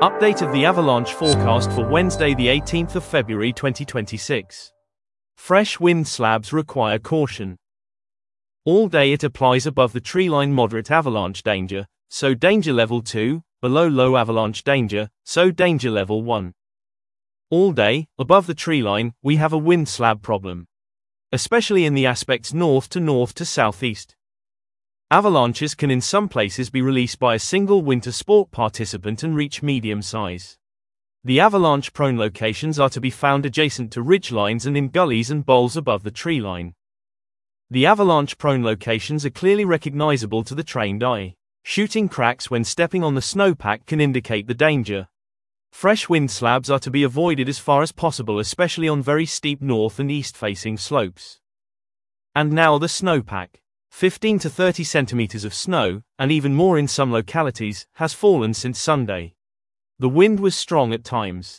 Update of the avalanche forecast for Wednesday the 18th of February 2026. Fresh wind slabs require caution. All day it applies above the treeline moderate avalanche danger, so danger level 2, below low avalanche danger, so danger level 1. All day, above the treeline, we have a wind slab problem, especially in the aspects north to southeast. Avalanches can in some places be released by a single winter sport participant and reach medium size. The avalanche-prone locations are to be found adjacent to ridgelines and in gullies and bowls above the treeline. The avalanche-prone locations are clearly recognizable to the trained eye. Shooting cracks when stepping on the snowpack can indicate the danger. Fresh wind slabs are to be avoided as far as possible, especially on very steep north and east-facing slopes. And now the snowpack. 15 to 30 centimeters of snow, and even more in some localities, has fallen since Sunday. The wind was strong at times.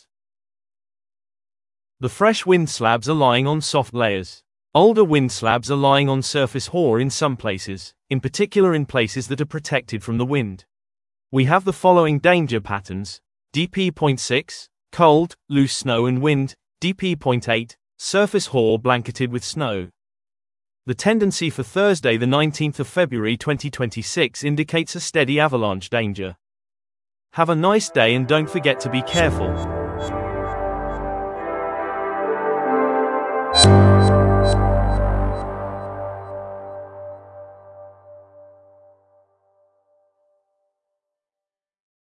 The fresh wind slabs are lying on soft layers. Older wind slabs are lying on surface hoar in some places, in particular in places that are protected from the wind. We have the following danger patterns: DP.6, cold, loose snow and wind; DP.8, surface hoar blanketed with snow. The tendency for Thursday the 19th of February 2026 indicates a steady avalanche danger. Have a nice day and don't forget to be careful.